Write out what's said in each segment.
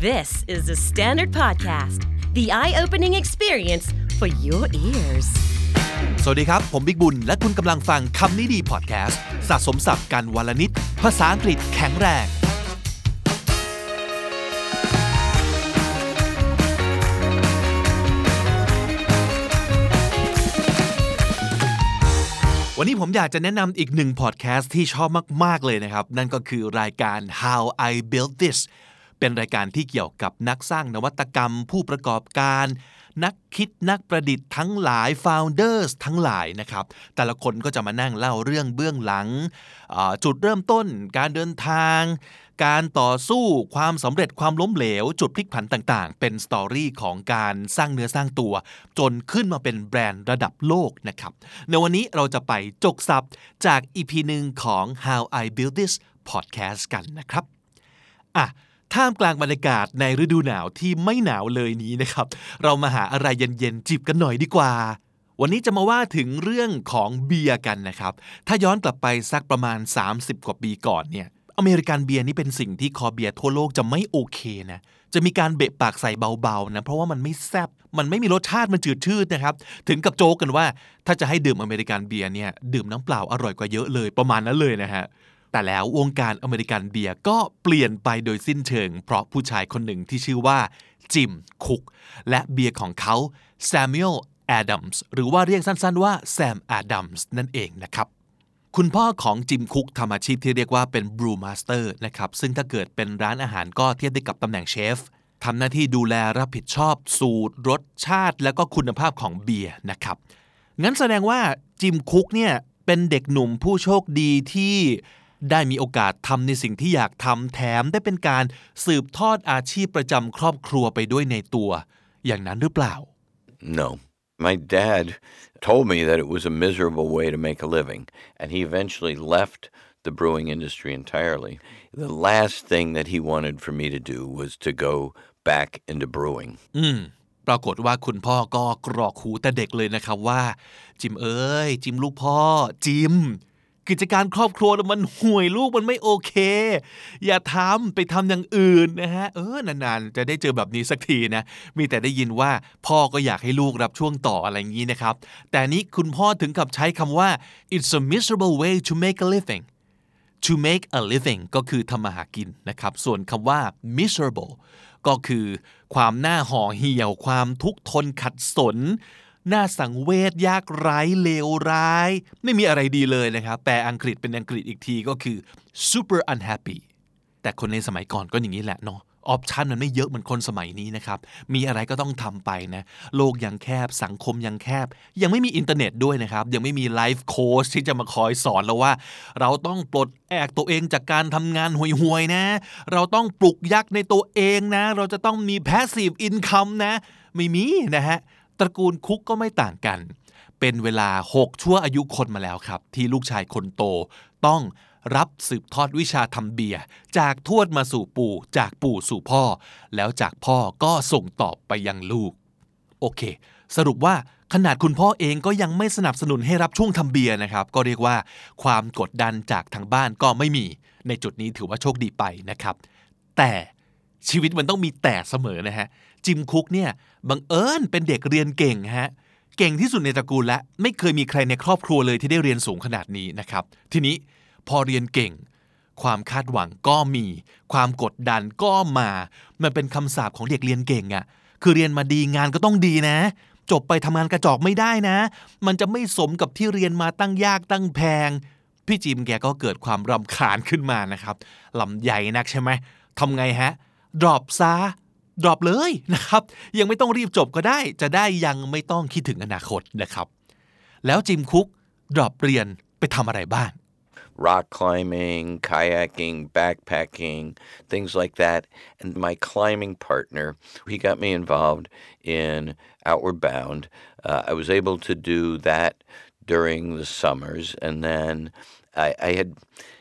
This is the Standard Podcast, the eye-opening experience for your ears. สวัสดีครับผมบิ๊กบุญและคุณกำลังฟังคำนี้ดีพอดแคสต์สะสมศัพท์กันวันละนิดภาษาอังกฤษแข็งแรงวันนี้ผมอยากจะแนะนำอีกหนึ่งพอดแคสต์ที่ชอบมากๆเลยนะครับนั่นก็คือรายการ How I Built This เป็นรายการที่เกี่ยวกับนักสร้างนวัตกรรมผู้ประกอบการนักคิดนักประดิษฐ์ทั้งหลาย founders ทั้งหลายนะครับแต่ละคนก็จะมานั่งเล่าเรื่องเบื้องหลังจุดเริ่มต้นการเดินทางการต่อสู้ความสำเร็จความล้มเหลวจุดพลิกผันต่างๆเป็นสตอรี่ของการสร้างเนื้อสร้างตัวจนขึ้นมาเป็นแบรนด์ระดับโลกนะครับในวันนี้เราจะไปจกศัพท์จาก EP หนึ่งของ How I Built This Podcast กันนะครับท่ามกลางบรรยากาศในฤดูหนาวที่ไม่หนาวเลยนี้นะครับเรามาหาอะไรเย็นๆจิบกันหน่อยดีกว่าวันนี้จะมาว่าถึงเรื่องของเบียร์กันนะครับถ้าย้อนกลับไปสักประมาณ30กว่าปีก่อนเนี่ยอเมริกันเบียร์นี่เป็นสิ่งที่คอเบียร์ทั่วโลกจะไม่โอเคนะจะมีการเบะปากใส่เบาๆนะเพราะว่ามันไม่แซ่บมันไม่มีรสชาติมันจืดชืดนะครับถึงกับโจ๊กกันว่าถ้าจะให้ดื่มอเมริกันเบียร์เนี่ยดื่มน้ำเปล่าอร่อยกว่าเยอะเลยประมาณนั้นเลยนะฮะแต่แล้ววงการอเมริกันเบียร์ก็เปลี่ยนไปโดยสิ้นเชิงเพราะผู้ชายคนหนึ่งที่ชื่อว่าจิมคุกและเบียร์ของเขาแซมูเอลแอดัมส์หรือว่าเรียกสั้นๆว่าแซมแอดัมส์นั่นเองนะครับคุณพ่อของจิมคุกทำอาชีพที่เรียกว่าเป็นบรูมาสเตอร์นะครับซึ่งถ้าเกิดเป็นร้านอาหารก็เทียบได้กับตำแหน่งเชฟทำหน้าที่ดูแลรับผิดชอบสูตรรสชาติและก็คุณภาพของเบียร์นะครับงั้นแสดงว่าจิมคุกเนี่ยเป็นเด็กหนุ่มผู้โชคดีที่ได้มีโอกาสทำในสิ่งที่อยากทำแถมได้เป็นการสืบทอดอาชีพประจำครอบครัวไปด้วยในตัวอย่างนั้นหรือเปล่า No. My dad told me that it was a miserable way to make a living, and he eventually left the brewing industry entirely. The last thing that he wanted for me to do was to go back into brewing. ปรากฏว่าคุณพ่อก็กรอกหูแต่เด็กเลยนะครับว่าจิมเอ้ยจิมลูกพ่อจิมกิจการครอบครัวมันห่วยลูกมันไม่โอเคอย่าทำไปทำอย่างอื่นนะฮะนานๆจะได้เจอแบบนี้สักทีนะมีแต่ได้ยินว่าพ่อก็อยากให้ลูกรับช่วงต่ออะไรอย่างนี้นะครับแต่นี้คุณพ่อถึงกับใช้คำว่า it's a miserable way to make a living to make a living ก็คือทำมาหากินนะครับส่วนคำว่า miserable ก็คือความน่าห่อเหี่ยวความทุกข์ทนขัดสนน่าสังเวชยากไร้เลวร้ายไม่มีอะไรดีเลยนะครับแปลอังกฤษเป็นอังกฤษอีกทีก็คือ super unhappy แต่คนในสมัยก่อนก็อย่างนี้แหละเนาะออปชันมันไม่เยอะเหมือนคนสมัยนี้นะครับมีอะไรก็ต้องทำไปนะโลกยังแคบสังคมยังแคบยังไม่มีอินเทอร์เน็ตด้วยนะครับยังไม่มีไลฟ์โค้ชที่จะมาคอยสอนเราว่าเราต้องปลดแอกตัวเองจากการทำงานห่วยๆนะเราต้องปลุกยักษ์ในตัวเองนะเราจะต้องมี passive income นะไม่มีนะฮะตระกูลคุกก็ไม่ต่างกันเป็นเวลา6ชั่วอายุคนมาแล้วครับที่ลูกชายคนโตต้องรับสืบทอดวิชาทำเบียร์จากทวดมาสู่ปู่จากปู่สู่พ่อแล้วจากพ่อก็ส่งต่อไปยังลูกโอเคสรุปว่าขนาดคุณพ่อเองก็ยังไม่สนับสนุนให้รับช่วงทำเบียร์นะครับก็เรียกว่าความกดดันจากทางบ้านก็ไม่มีในจุดนี้ถือว่าโชคดีไปนะครับแต่ชีวิตมันต้องมีแต่เสมอนะฮะจิมคุกเนี่ยบังเอิญเป็นเด็กเรียนเก่งฮะเก่งที่สุดในตระกูลและไม่เคยมีใครในครอบครัวเลยที่ได้เรียนสูงขนาดนี้นะครับทีนี้พอเรียนเก่งความคาดหวังก็มีความกดดันก็มามันเป็นคำสาปของเด็กเรียนเก่งอ่ะคือเรียนมาดีงานก็ต้องดีนะจบไปทำงานกระจอกไม่ได้นะมันจะไม่สมกับที่เรียนมาตั้งยากตั้งแพงพี่จิมแกก็เกิดความรำคาญขึ้นมานะครับลำใหญ่นักใช่ไหมทำไงฮะดรอปซะดรอปเลยนะครับยังไม่ต้องรีบจบก็ได้จะได้ยังไม่ต้องคิดถึงอนาคตนะครับแล้วจิมคุกดรอปเรียนไปทำอะไรบ้าง Rock climbing, kayaking, backpacking, things like that. And my climbing partner, he got me involved in Outward Bound. I was able to do that during the summers. And then I had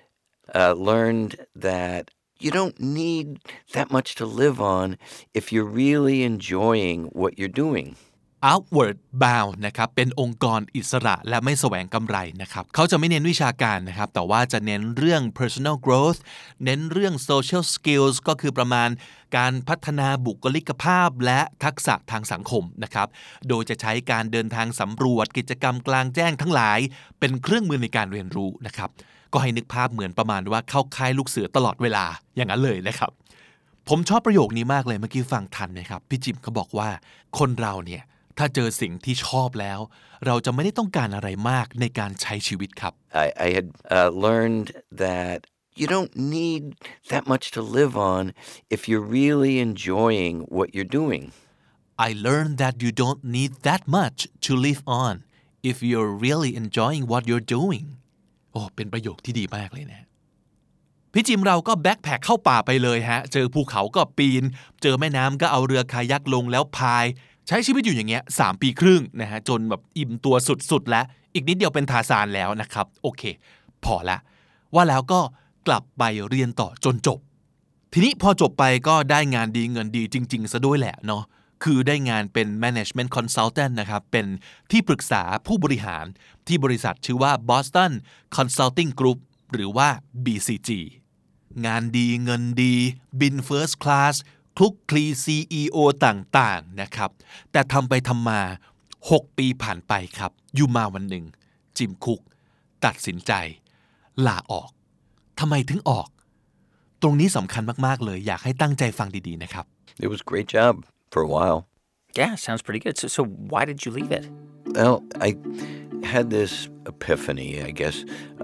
learned that you don't need that much to live on if you're really enjoying what you're doing. Outward Bound นะครับเป็นองค์กรอิสระและไม่แสวงกำไรนะครับเขาจะไม่เน้นวิชาการนะครับแต่ว่าจะเน้นเรื่อง personal growth เน้นเรื่อง social skills ก็คือประมาณการพัฒนาบุคลิกภาพและทักษะทางสังคมนะครับโดยจะใช้การเดินทางสำรวจกิจกรรมกลางแจ้งทั้งหลายเป็นเครื่องมือในการเรียนรู้นะครับก็ให้นึกภาพเหมือนประมาณว่าเข้าค่ายลูกเสือตลอดเวลาอย่างนั้นเลยนะครับผมชอบประโยคนี้มากเลยเมื่อกี้ฟังทันนะครับพี่จิมเขาบอกว่าคนเราเนี่ยถ้าเจอสิ่งที่ชอบแล้วเราจะไม่ได้ต้องการอะไรมากในการใช้ชีวิตครับ I had learned that you don't need that much to live on if you're really enjoying what you're doing. I learned that you don't need that much to live on if you're really enjoying what you're doing โอ้เป็นประโยคที่ดีมากเลยนะพี่จิมเราก็แบ็คแพคเข้าป่าไปเลยฮะเจอภูเขาก็ปีนเจอแม่น้ำก็เอาเรือคายักลงแล้วพายใช้ชีวิตอยู่อย่างเงี้ย3 ปีครึ่งนะฮะจนแบบอิ่มตัวสุดๆแล้วอีกนิดเดียวเป็นทาซานแล้วนะครับโอเคพอละว่าแล้วก็กลับไปเรียนต่อจนจบทีนี้พอจบไปก็ได้งานดีเงินดีจริงๆซะด้วยแหละเนาะคือได้งานเป็น management consultant นะครับเป็นที่ปรึกษาผู้บริหารที่บริษัทชื่อว่า Boston Consulting Group หรือว่า BCG งานดีเงินดีบิน first class คลุกคลี CEO ต่างๆนะครับแต่ทำไปทำมา6 ปีผ่านไปครับอยู่มาวันหนึ่งจิมคุกตัดสินใจลาออกทำไมถึงออกตรงนี้สำคัญมากๆเลยอยากให้ตั้งใจฟังดีๆนะครับ It was a great job for a while. Yeah, sounds pretty good. So why did you leave it? Well, I had this epiphany, I guess.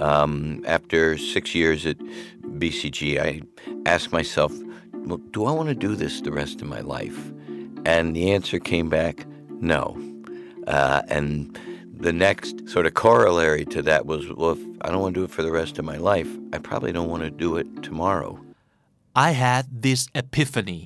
After 6 years at BCG, I asked myself, well, do I want to do this the rest of my life? And the answer came back, no. And the next sort of corollary to that was, well, if I don't want to do it for the rest of my life, I probably don't want to do it tomorrow. I had this epiphany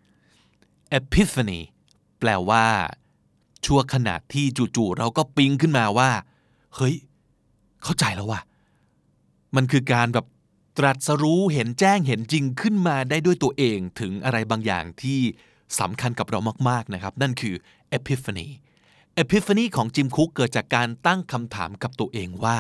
แปลว่าชั่วขณะที่จู่ๆเราก็ปิ๊งขึ้นมาว่าเฮ้ยเข้าใจแล้วว่ะมันคือการแบบตรัสรู้เห็นแจ้งเห็นจริงขึ้นมาได้ด้วยตัวเองถึงอะไรบางอย่างที่สำคัญกับเรามากๆนะครับนั่นคือ epiphany ของจิมคุกเกิดจากการตั้งคำถามกับตัวเองว่า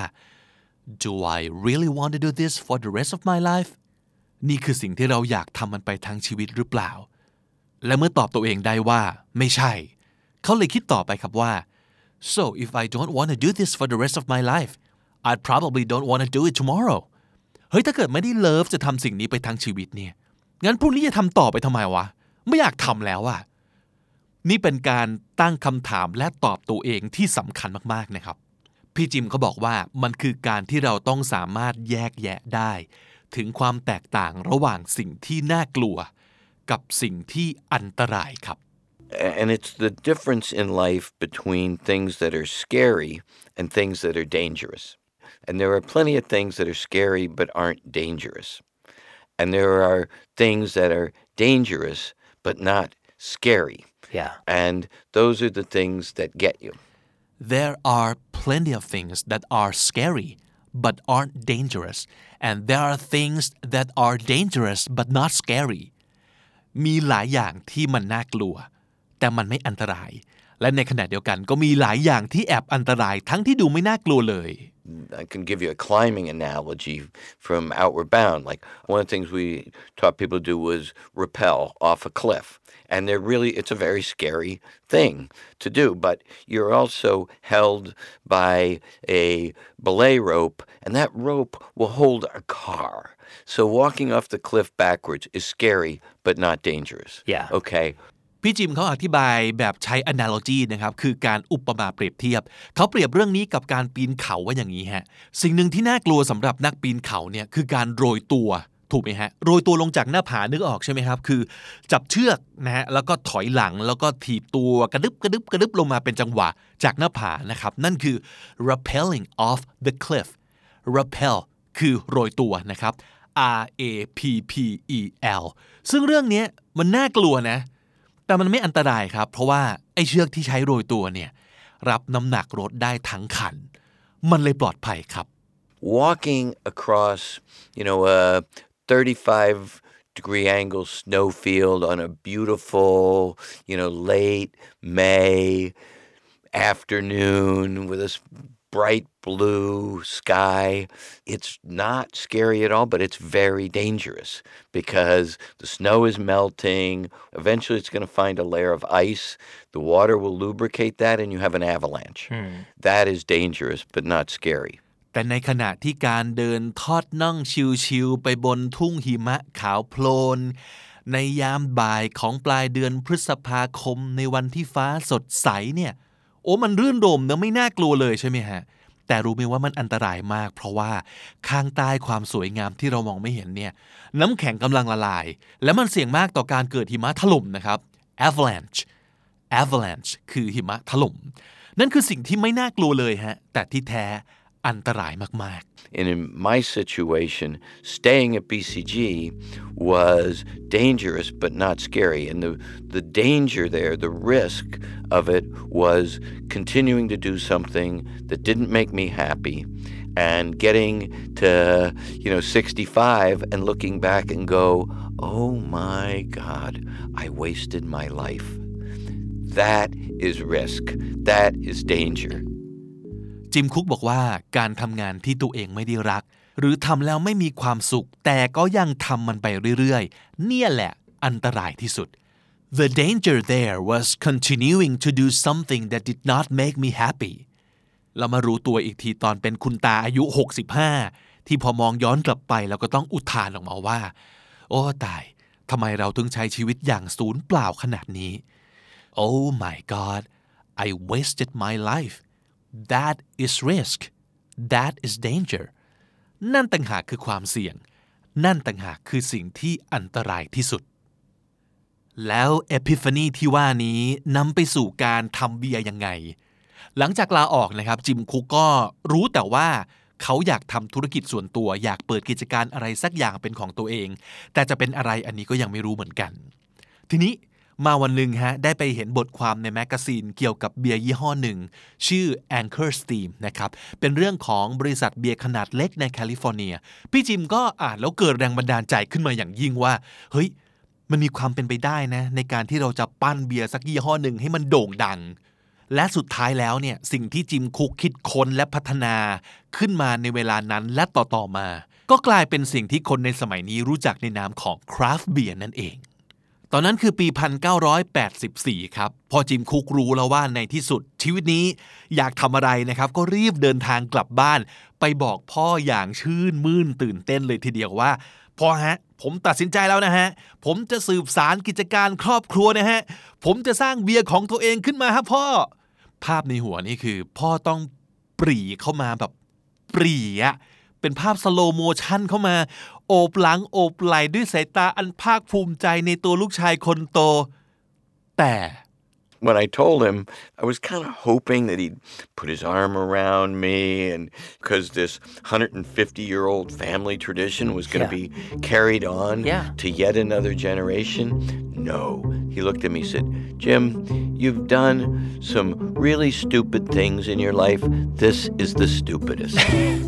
Do I really want to do this for the rest of my life นี่คือสิ่งที่เราอยากทำมันไปทั้งชีวิตหรือเปล่าและเมื่อตอบตัวเองได้ว่าไม่ใช่เขาเลยคิดต่อไปครับว่า so if I don't want to do this for the rest of my life I probably don't want to do it tomorrow เฮ้ยถ้าเกิดไม่ได้เลิฟจะทำสิ่งนี้ไปทั้งชีวิตเนี่ยงั้นพรุ่งนี้จะทำต่อไปทำไมวะไม่อยากทำแล้วอะนี่เป็นการตั้งคำถามและตอบตัวเองที่สำคัญมากๆนะครับพี่จิมเขาบอกว่ามันคือการที่เราต้องสามารถแยกแยะได้ถึงความแตกต่างระหว่างสิ่งที่น่ากลัวกับสิ่งที่อันตรายครับ And it's the difference in life between things that are scary and things that are dangerous. And there are plenty of things that are scary but aren't dangerous. And there are things that are dangerous but not scary. Yeah. And those are the things that get you. There are plenty of things that are scary but aren't dangerous. And there are things that are dangerous but not scary. มีหลายอย่างที่มันน่ากลัวแต่มันไม่อันตรายและในขณะเดียวกันก็มีหลายอย่างที่แอบอันตรายทั้งที่ดูไม่น่ากลัวเลย I can give you a climbing analogy from Outward Bound. Like one of the things we taught people to do was rappel off a cliff. And it's a very scary thing to do, but you're also held by a belay rope, and that rope will hold a car. So walking off the cliff backwards is scary, but not dangerous. Yeah. Okay. พี่จิมเขาอธิบายแบบใช้ analogy นะครับคือการอุปมาเปรียบเทียบเขาเปรียบเรื่องนี้กับการปีนเขาว่าอย่างนี้ฮะสิ่งหนึ่งที่น่ากลัวสำหรับนักปีนเขาเนี่ยคือการโรยตัวถูกไหมฮะโรยตัวลงจากหน้าผานึกออกใช่ไหมครับคือจับเชือกนะฮะแล้วก็ถอยหลังแล้วก็ถีบตัวกระดึบลงมาเป็นจังหวะจากหน้าผานะครับนั่นคือ rappelling off the cliff rappel คือโรยตัวนะครับ RAPPEL ซึ่งเรื่องนี้มันน่ากลัวนะแต่มันไม่อันตรายครับเพราะว่าไอ้เชือกที่ใช้โรยตัวเนี่ยรับน้ำหนักรถได้ทั้งคันมันเลยปลอดภัยครับ Walking across, a 35-degree angle snowfield on a beautiful, late May afternoon with a bright blue sky. It's not scary at all, but it's very dangerous because the snow is melting. Eventually, it's going to find a layer of ice. The water will lubricate that, and you have an avalanche. That is dangerous, but not scary. แต่ในขณะที่การเดินทอดน่องชิวๆไปบนทุ่งหิมะขาวโพลนในยามบ่ายของปลายเดือนพฤษภาคมในวันที่ฟ้าสดใสเนี่ยโอ้มันรื่นรมนะไม่น่ากลัวเลยใช่ไหมฮะแต่รู้ไหมว่ามันอันตรายมากเพราะว่าข้างใต้ความสวยงามที่เรามองไม่เห็นเนี่ยน้ำแข็งกำลังละลายและมันเสี่ยงมากต่อการเกิดหิมะถล่มนะครับ avalanche คือหิมะถล่มนั่นคือสิ่งที่ไม่น่ากลัวเลยฮะแต่ที่แท้อันตรายมากๆ And in my situation, staying at BCG was dangerous but not scary. And the danger there, the risk of it was continuing to do something that didn't make me happy and getting to, 65 and looking back and go, oh my God, I wasted my life. That is risk. That is danger. จิมคุกบอกว่าการทำงานที่ตัวเองไม่ได้รักหรือทำแล้วไม่มีความสุขแต่ก็ยังทำมันไปเรื่อยๆเนี่ยแหละอันตรายที่สุด The danger there was continuing to do something that did not make me happy เรามารู้ตัวอีกทีตอนเป็นคุณตาอายุ65ที่พอมองย้อนกลับไปแล้วก็ต้องอุทานออกมาว่าโอ้ตายทำไมเราถึงใช้ชีวิตอย่างสูญเปล่าขนาดนี้ Oh my God I wasted my life.That is risk. That is danger. นั่นต่างหากคือความเสี่ยงนั่นต่างหากคือสิ่งที่อันตรายที่สุดแล้ว Epiphany ที่ว่านี้นำไปสู่การทำเบียร์ยังไงหลังจากลาออกนะครับจิมคุกก็รู้แต่ว่าเขาอยากทำธุรกิจส่วนตัวอยากเปิดกิจการอะไรสักอย่างเป็นของตัวเองแต่จะเป็นอะไรอันนี้ก็ยังไม่รู้เหมือนกันทีนี้มาวันหนึ่งฮะได้ไปเห็นบทความในแมกกาซีนเกี่ยวกับเบียร์ยี่ห้อหนึ่งชื่อ Anchor Steam นะครับเป็นเรื่องของบริษัทเบียร์ขนาดเล็กในแคลิฟอร์เนียพี่จิมก็อ่านแล้วเกิดแรงบันดาลใจขึ้นมาอย่างยิ่งว่าเฮ้ยมันมีความเป็นไปได้นะในการที่เราจะปั้นเบียร์สักยี่ห้อหนึ่งให้มันโด่งดังและสุดท้ายแล้วเนี่ยสิ่งที่จิมคุกคิดค้นและพัฒนาขึ้นมาในเวลานั้นและต่อๆมาก็กลายเป็นสิ่งที่คนในสมัยนี้รู้จักในนามของ Craft Beer นั่นเองตอนนั้นคือปี 1984 ครับพอจิมคุกรู้แล้วว่าในที่สุดชีวิตนี้อยากทำอะไรนะครับก็รีบเดินทางกลับบ้านไปบอกพ่ออย่างชื่นมื่นตื่นเต้นเลยทีเดียวว่าพ่อฮะผมตัดสินใจแล้วนะฮะผมจะสืบสานกิจการครอบครัวนะฮะผมจะสร้างเบียร์ของตัวเองขึ้นมาครับพ่อภาพในหัวนี่คือพ่อต้องปรีเข้ามาแบบปรีอะเป็นภาพสโลโมชั่นเข้ามาโอบหลังโอบไหล่ด้วยสายตาอันภาคภูมิใจในตัวลูกชายคนโตแต่ When I told him, I was kind of hoping that he'd put his arm around me and because this 150-year-old family tradition was going to be carried on to yet another generation. No. He looked at me and said, Jim, you've done some really stupid things in your life. This is the stupidest.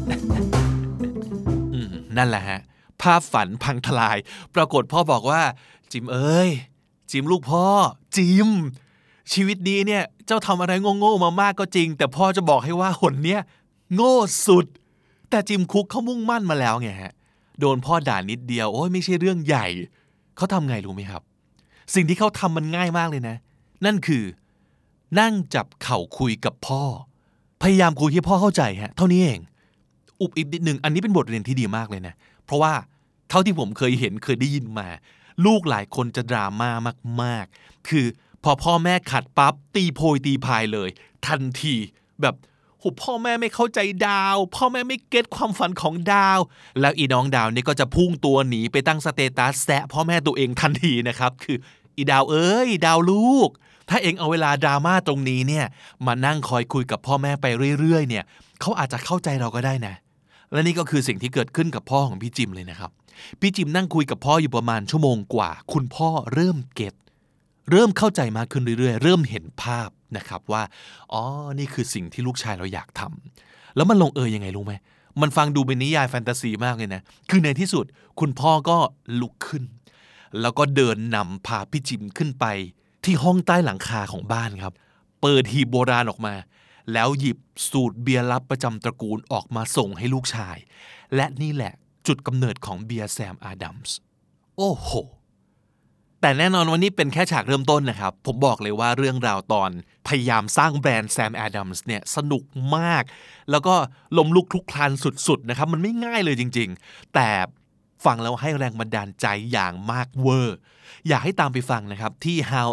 นั่นแหละฮะภาพฝันพังทลายปรากฏพ่อบอกว่าจิมเอ้ยจิมลูกพ่อจิมชีวิตนี้เนี่ยเจ้าทำอะไรโง่ๆมามากก็จริงแต่พ่อจะบอกให้ว่าหนเนี้ยโง่สุดแต่จิมคุกเขามุ่งมั่นมาแล้วไงฮะโดนพ่อด่านิดเดียวโอ้ยไม่ใช่เรื่องใหญ่เขาทำไงรู้ไหมครับสิ่งที่เขาทำมันง่ายมากเลยนะนั่นคือนั่งจับเข่าคุยกับพ่อพยายามคุยให้พ่อเข้าใจฮะเท่านี้เองอุบอิบนิดนึงอันนี้เป็นบทเรียนที่ดีมากเลยนะเพราะว่าเท่าที่ผมเคยเห็นเคยได้ยินมาลูกหลายคนจะดราม่ามากๆคือพอพ่อแม่ขัดปั๊บตีโพยตีพายเลยทันทีแบบโหพ่อแม่ไม่เข้าใจดาวพ่อแม่ไม่เก็ตความฝันของดาวแล้วอีน้องดาวนี่ก็จะพุ่งตัวหนีไปตั้งสเตตัสแซะพ่อแม่ตัวเองทันทีนะครับคืออีดาวเอ้ยดาวลูกถ้าเองเอาเวลาดราม่าตรงนี้เนี่ยมานั่งคอยคุยกับพ่อแม่ไปเรื่อยๆเนี่ยเขาอาจจะเข้าใจเราก็ได้นะและนี่ก็คือสิ่งที่เกิดขึ้นกับพ่อของพี่จิมเลยนะครับพี่จิมนั่งคุยกับพ่ออยู่ประมาณชั่วโมงกว่าคุณพ่อเริ่มเก็ตเริ่มเข้าใจมากขึ้นเรื่อยๆเริ่มเห็นภาพนะครับว่าอ๋อนี่คือสิ่งที่ลูกชายเราอยากทำแล้วมันลงเอยยังไงรู้ไหมมันฟังดูเป็นนิยายแฟนตาซีมากเลยนะคือในที่สุดคุณพ่อก็ลุกขึ้นแล้วก็เดินนำพาพี่จิมขึ้นไปที่ห้องใต้หลังคาของบ้านครับเปิดหีบโบราณออกมาแล้วหยิบสูตรเบียร์ลับประจำตระกูลออกมาส่งให้ลูกชายและนี่แหละจุดกำเนิดของเบียร์แซมอาดัมส์โอ้โหแต่แน่นอนวันนี้เป็นแค่ฉากเริ่มต้นนะครับผมบอกเลยว่าเรื่องราวตอนพยายามสร้างแบรนด์แซมอาดัมส์เนี่ยสนุกมากแล้วก็ล้มลุกคลุกคลานสุดๆนะครับมันไม่ง่ายเลยจริงๆแต่ฟังแล้วให้แรงบันดาลใจอย่างมากเวอร์อยากให้ตามไปฟังนะครับที่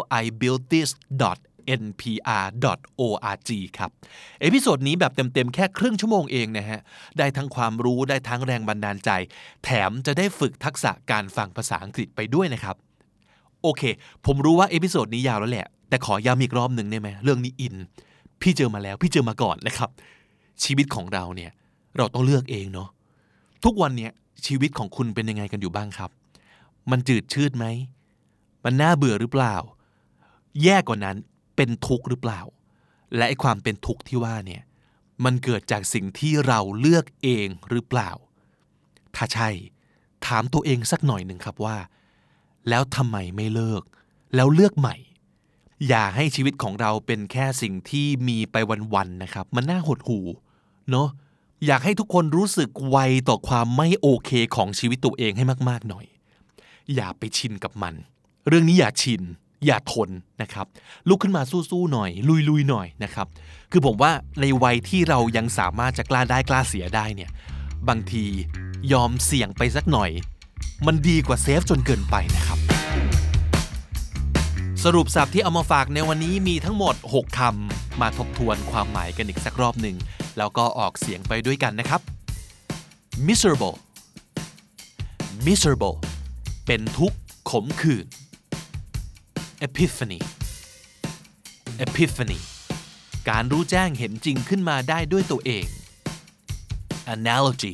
howibuiltthis.npr.org ครับเอพิโซดนี้แบบเต็มๆแค่ครึ่งชั่วโมงเองนะฮะได้ทั้งความรู้ได้ทั้งแรงบันดาลใจแถมจะได้ฝึกทักษะการฟังภาษาอังกฤษไปด้วยนะครับโอเคผมรู้ว่าเอพิโซดนี้ยาวแล้วแหละแต่ขอย้ำอีกรอบหนึ่งได้ไหมเรื่องนี้อินพี่เจอมาแล้วพี่เจอมาก่อนนะครับชีวิตของเราเนี่ยเราต้องเลือกเองเนาะทุกวันเนี่ยชีวิตของคุณเป็นยังไงกันอยู่บ้างครับมันจืดชืดไหมมันน่าเบื่อหรือเปล่าแย่กว่านั้นเป็นทุกข์หรือเปล่าและไอ้ความเป็นทุกข์ที่ว่าเนี่ยมันเกิดจากสิ่งที่เราเลือกเองหรือเปล่าถ้าใช่ถามตัวเองสักหน่อยหนึ่งครับว่าแล้วทำไมไม่เลิกแล้วเลือกใหม่อย่าให้ชีวิตของเราเป็นแค่สิ่งที่มีไปวันๆนะครับมันน่าหดหู่เนาะอยากให้ทุกคนรู้สึกไวต่อความไม่โอเคของชีวิตตัวเองให้มากๆหน่อยอย่าไปชินกับมันเรื่องนี้อย่าชินอย่าทนนะครับลุกขึ้นมาสู้ๆหน่อยลุยๆหน่อยนะครับคือผมว่าในวัยที่เรายังสามารถจะกล้าได้กล้าเสียได้เนี่ยบางทียอมเสี่ยงไปสักหน่อยมันดีกว่าเซฟจนเกินไปนะครับสรุปศัพท์ที่เอามาฝากในวันนี้มีทั้งหมด6คำมาทบทวนความหมายกันอีกสักรอบหนึ่งแล้วก็ออกเสียงไปด้วยกันนะครับ miserable miserable เป็นทุกข์ขมขื่น epiphany epiphany การรู้แจ้งเห็นจริงขึ้นมาได้ด้วยตัวเอง analogy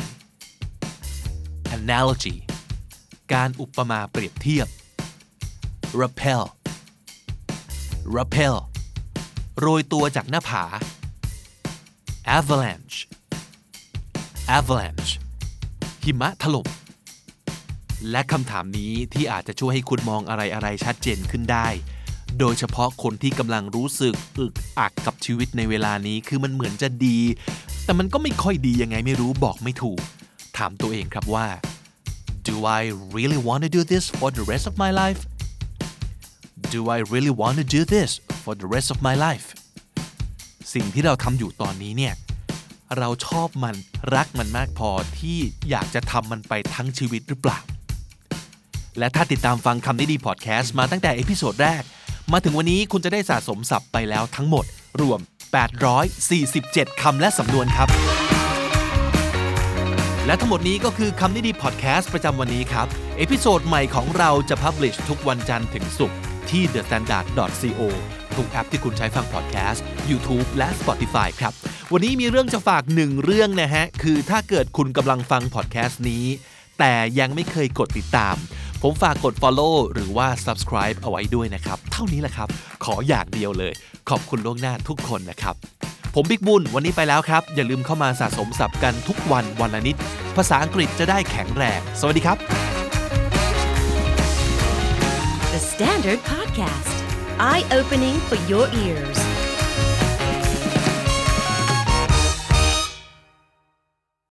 analogy การอุปมาเปรียบเทียบ rappel rappel โรยตัวจากหน้าผา avalanche avalanche หิมะถล่มและคำถามนี้ที่อาจจะช่วยให้คุณมองอะไรๆชัดเจนขึ้นได้โดยเฉพาะคนที่กำลังรู้สึกอึกอักกับชีวิตในเวลานี้คือมันเหมือนจะดีแต่มันก็ไม่ค่อยดียังไงไม่รู้บอกไม่ถูกถามตัวเองครับว่า Do I really want to do this for the rest of my life? Do I really want to do this for the rest of my life? สิ่งที่เราทำอยู่ตอนนี้เนี่ยเราชอบมันรักมันมากพอที่อยากจะทำมันไปทั้งชีวิตหรือเปล่าและถ้าติดตามฟังคำนี้ดีพอดแคสต์มาตั้งแต่เอพิโซดแรกมาถึงวันนี้คุณจะได้สะสมศัพท์ไปแล้วทั้งหมดรวม847คำและสำนวนครับและทั้งหมดนี้ก็คือคำนี้ดีพอดแคสต์ประจำวันนี้ครับเอพิโซดใหม่ของเราจะพับลิชทุกวันจันทร์ถึงศุกร์ที่ thestandard.co ทุกแอปที่คุณใช้ฟังพอดแคสต์ YouTube และ Spotify ครับวันนี้มีเรื่องจะฝาก1เรื่องนะฮะคือถ้าเกิดคุณกำลังฟังพอดแคสต์นี้แต่ยังไม่เคยกดติดตามผมฝากกด follow หรือว่า subscribe เอาไว้ด้วยนะครับเท่านี้แหละครับขออย่างเดียวเลยขอบคุณล่วงหน้าทุกคนนะครับผมบิ๊กบุญวันนี้ไปแล้วครับอย่าลืมเข้ามาสะสมศัพท์กันทุกวันวันละนิดภาษาอังกฤษจะได้แข็งแรงสวัสดีครับ The Standard Podcast Eye Opening for Your Ears